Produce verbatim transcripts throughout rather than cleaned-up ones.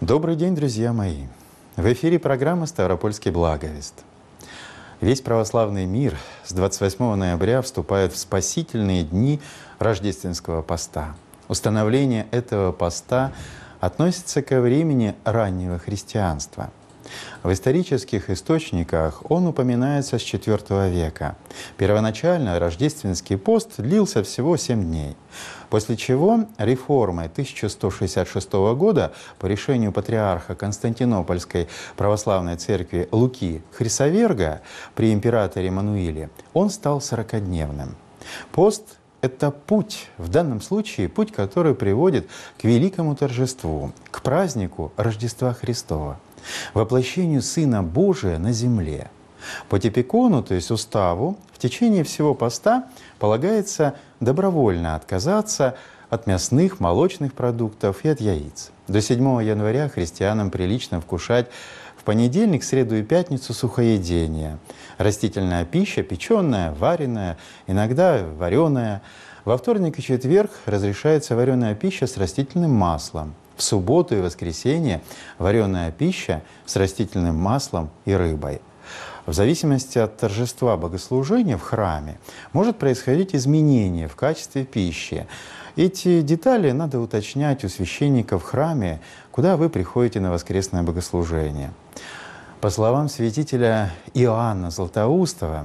Добрый день, друзья мои! В эфире программа «Ставропольский благовест». Весь православный мир с двадцать восьмого ноября вступает в спасительные дни рождественского поста. Установление этого поста относится ко времени раннего христианства. В исторических источниках он упоминается с четвёртого века. Первоначально рождественский пост длился всего семь дней, после чего реформой тысяча сто шестьдесят шестого года по решению патриарха Константинопольской православной церкви Луки Хрисоверга при императоре Мануиле он стал сорокадневным. Пост — это путь, в данном случае путь, который приводит к великому торжеству, к празднику Рождества Христова, воплощению Сына Божия на земле. По типикону, то есть уставу, в течение всего поста полагается добровольно отказаться от мясных, молочных продуктов и от яиц. До седьмого января христианам прилично вкушать в понедельник, среду и пятницу сухоедение. Растительная пища, печеная, вареная, иногда вареная. Во вторник и четверг разрешается вареная пища с растительным маслом. В субботу и воскресенье вареная пища с растительным маслом и рыбой. В зависимости от торжества богослужения в храме может происходить изменение в качестве пищи. Эти детали надо уточнять у священника в храме, куда вы приходите на воскресное богослужение. По словам святителя Иоанна Златоустова,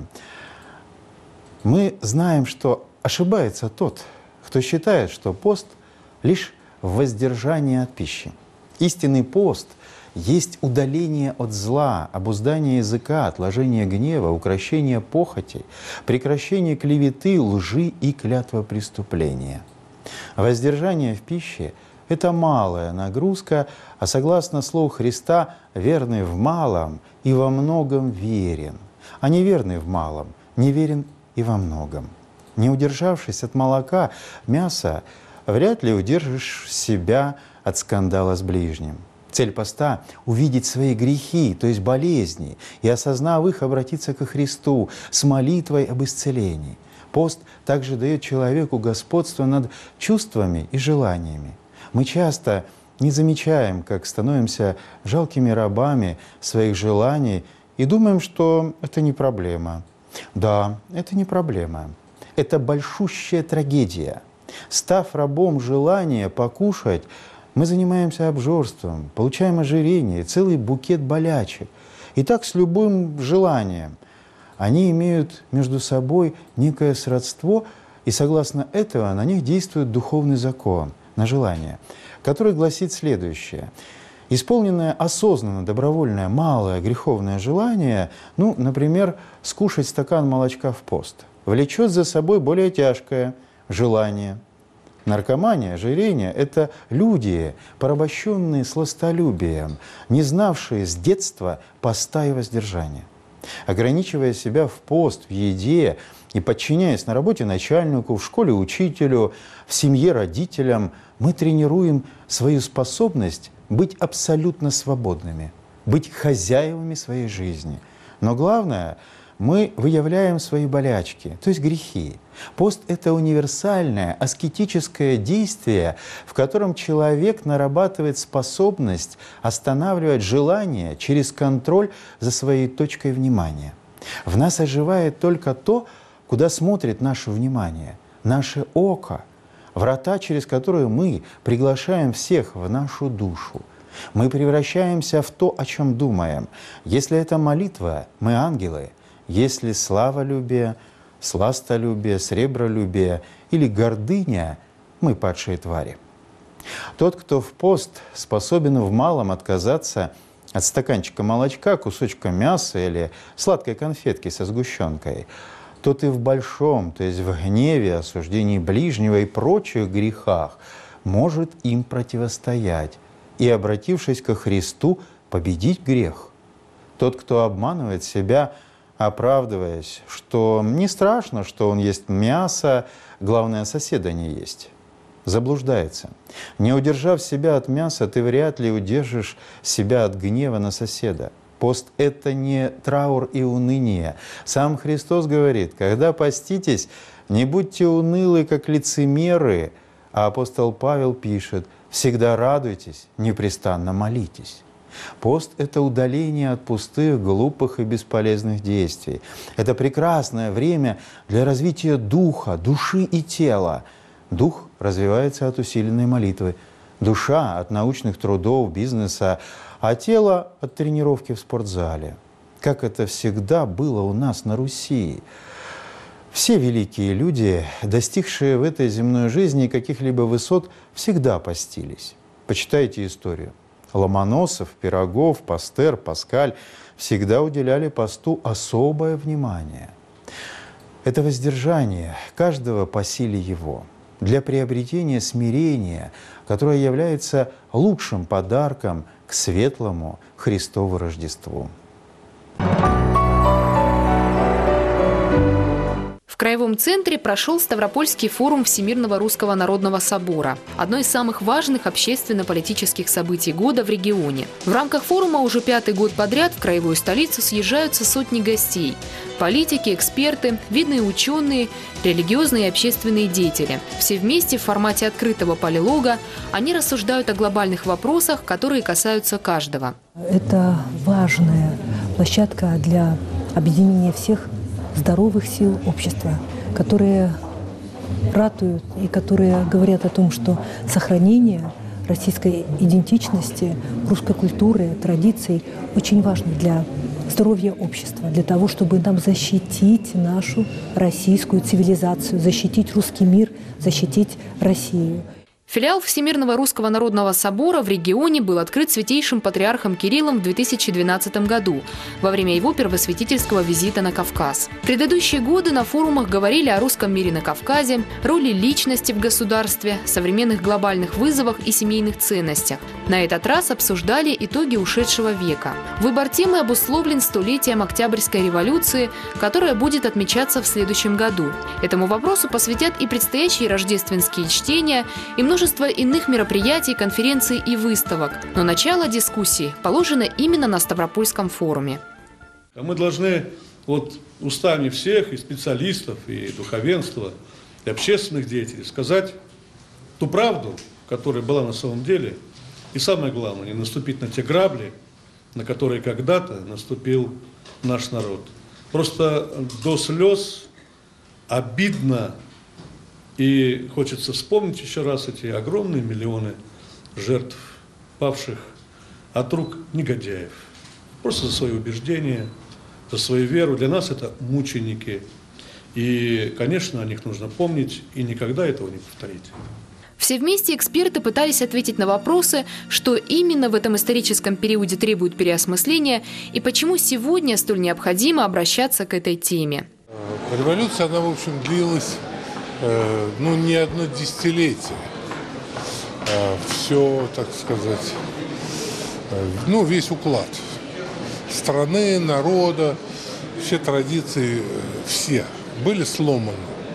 мы знаем, что ошибается тот, кто считает, что пост лишь воздержание от пищи. Истинный пост есть удаление от зла, обуздание языка, отложение гнева, укрощение похоти, прекращение клеветы, лжи и клятвопреступления. Воздержание в пище — это малая нагрузка, а согласно слову Христа, верный в малом и во многом верен, а неверный в малом неверен и во многом. Не удержавшись от молока, мяса, вряд ли удержишь себя от скандала с ближним. Цель поста — увидеть свои грехи, то есть болезни, и, осознав их, обратиться ко Христу с молитвой об исцелении. Пост также дает человеку господство над чувствами и желаниями. Мы часто не замечаем, как становимся жалкими рабами своих желаний и думаем, что это не проблема. Да, это не проблема. Это большущая трагедия. Став рабом желания покушать, мы занимаемся обжорством, получаем ожирение, целый букет болячек. И так с любым желанием. Они имеют между собой некое сродство, и согласно этого на них действует духовный закон, на желание, который гласит следующее. Исполненное осознанно, добровольное, малое греховное желание, ну, например, скушать стакан молочка в пост, влечет за собой более тяжкое желание. Наркомания, ожирение — это люди, порабощенные сластолюбием, не знавшие с детства поста и воздержания. Ограничивая себя в пост, в еде и подчиняясь на работе начальнику, в школе учителю, в семье родителям, мы тренируем свою способность быть абсолютно свободными, быть хозяевами своей жизни. Но главное — мы выявляем свои болячки, то есть грехи. Пост — это универсальное аскетическое действие, в котором человек нарабатывает способность останавливать желание через контроль за своей точкой внимания. В нас оживает только то, куда смотрит наше внимание, наше око, врата, через которые мы приглашаем всех в нашу душу. Мы превращаемся в то, о чем думаем. Если это молитва, мы ангелы. Если славолюбие, сластолюбие, сребролюбие или гордыня, мы падшие твари. Тот, кто в пост способен в малом отказаться от стаканчика молочка, кусочка мяса или сладкой конфетки со сгущенкой, тот и в большом, то есть в гневе, осуждении ближнего и прочих грехах, может им противостоять и, обратившись ко Христу, победить грех. Тот, кто обманывает себя, оправдываясь, что не страшно, что он ест мясо, главное, соседа не есть, заблуждается. Не удержав себя от мяса, ты вряд ли удержишь себя от гнева на соседа. Пост — это не траур и уныние. Сам Христос говорит: когда поститесь, не будьте унылы, как лицемеры. А апостол Павел пишет: Всегда радуйтесь, непрестанно молитесь. Пост – это удаление от пустых, глупых и бесполезных действий. Это прекрасное время для развития духа, души и тела. Дух развивается от усиленной молитвы, душа – от научных трудов, бизнеса, а тело – от тренировки в спортзале. Как это всегда было у нас на Руси. Все великие люди, достигшие в этой земной жизни каких-либо высот, всегда постились. Почитайте историю. Ломоносов, Пирогов, Пастер, Паскаль всегда уделяли посту особое внимание. Это воздержание каждого по силе его, для приобретения смирения, которое является лучшим подарком к светлому Христову Рождеству. В Краевом центре прошел Ставропольский форум Всемирного Русского Народного Собора, одно из самых важных общественно-политических событий года в регионе. В рамках форума уже пятый год подряд в краевую столицу съезжаются сотни гостей – политики, эксперты, видные ученые, религиозные и общественные деятели. Все вместе в формате открытого полилога они рассуждают о глобальных вопросах, которые касаются каждого. Это важная площадка для объединения всех здоровых сил общества, которые ратуют и которые говорят о том, что сохранение российской идентичности, русской культуры, традиций очень важно для здоровья общества, для того, чтобы нам защитить нашу российскую цивилизацию, защитить русский мир, защитить Россию. Филиал Всемирного Русского Народного Собора в регионе был открыт святейшим патриархом Кириллом в две тысячи двенадцатом году во время его первосвятительского визита на Кавказ. В предыдущие годы на форумах говорили о русском мире на Кавказе, роли личности в государстве, современных глобальных вызовах и семейных ценностях. На этот раз обсуждали итоги ушедшего века. Выбор темы обусловлен столетием Октябрьской революции, которая будет отмечаться в следующем году. Этому вопросу посвятят и предстоящие рождественские чтения, и множество Множество иных мероприятий, конференций и выставок. Но начало дискуссии положено именно на Ставропольском форуме. Мы должны вот устами всех, и специалистов, и духовенства, и общественных деятелей сказать ту правду, которая была на самом деле. И самое главное, не наступить на те грабли, на которые когда-то наступил наш народ. Просто до слез обидно. И хочется вспомнить еще раз эти огромные миллионы жертв, павших от рук негодяев. Просто за свои убеждения, за свою веру. Для нас это мученики. И, конечно, о них нужно помнить и никогда этого не повторить. Все вместе эксперты пытались ответить на вопросы, что именно в этом историческом периоде требует переосмысления и почему сегодня столь необходимо обращаться к этой теме. Революция, она, в общем, длилась ну, не одно десятилетие. Все, так сказать, ну, весь уклад страны, народа, все традиции, все были сломаны.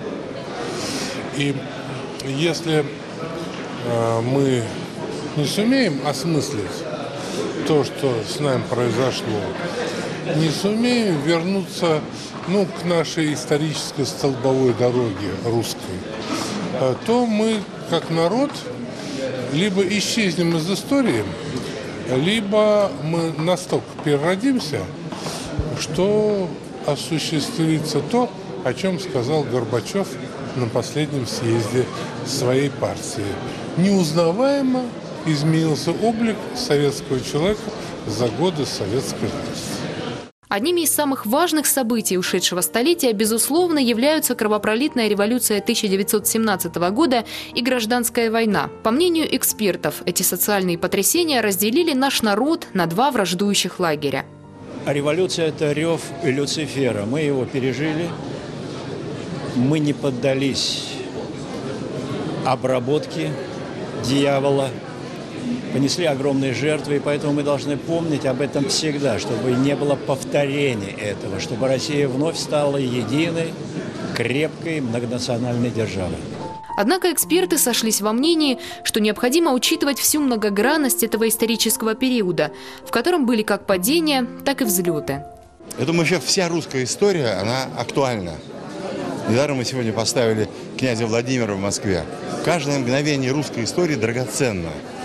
И если мы не сумеем осмыслить то, что с нами произошло, не сумеем вернуться ну, к нашей исторической столбовой дороге русской, то мы, как народ, либо исчезнем из истории, либо мы настолько переродимся, что осуществится то, о чем сказал Горбачев на последнем съезде своей партии. Неузнаваемо изменился облик советского человека за годы советской власти. Одними из самых важных событий ушедшего столетия, безусловно, являются кровопролитная революция тысяча девятьсот семнадцатого года и гражданская война. По мнению экспертов, эти социальные потрясения разделили наш народ на два враждующих лагеря. А революция – это рев Люцифера. Мы его пережили, мы не поддались обработке дьявола, понесли огромные жертвы, и поэтому мы должны помнить об этом всегда, чтобы не было повторения этого, чтобы Россия вновь стала единой, крепкой, многонациональной державой. Однако эксперты сошлись во мнении, что необходимо учитывать всю многогранность этого исторического периода, в котором были как падения, так и взлеты. Я думаю, что вся русская история, она актуальна. Недаром мы сегодня поставили князя Владимира в Москве. Каждое мгновение русской истории драгоценно.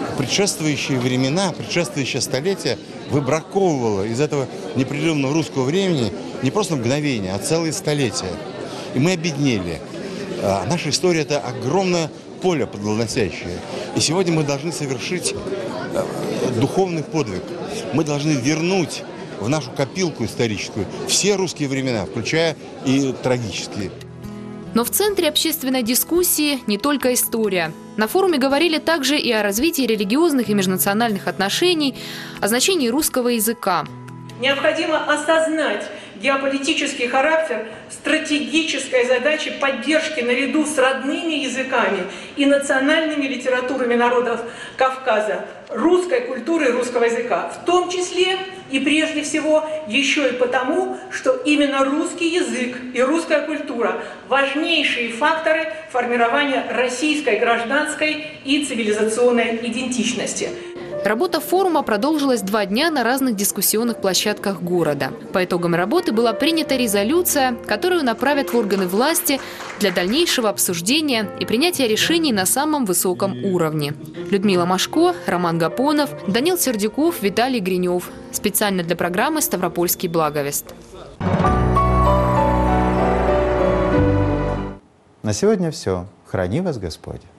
предшествующие времена, предшествующее столетие выбраковывало из этого непрерывного русского времени не просто мгновение, а целые столетия. И мы обеднели. А наша история – это огромное поле плодоносящее. И сегодня мы должны совершить духовный подвиг. Мы должны вернуть в нашу копилку историческую все русские времена, включая и трагические. Но в центре общественной дискуссии не только история. На форуме говорили также и о развитии религиозных и межнациональных отношений, о значении русского языка. Необходимо осознать геополитический характер стратегической задачи поддержки наряду с родными языками и национальными литературами народов Кавказа русской культуры и русского языка, в том числе и прежде всего еще и потому, что именно русский язык и русская культура – важнейшие факторы формирования российской гражданской и цивилизационной идентичности. Работа форума продолжилась два дня на разных дискуссионных площадках города. По итогам работы была принята резолюция, которую направят в органы власти для дальнейшего обсуждения и принятия решений на самом высоком уровне. Людмила Машко, Роман Гапонов, Данил Сердюков, Виталий Гринев. Специально для программы «Ставропольский благовест». На сегодня все. Храни вас Господь.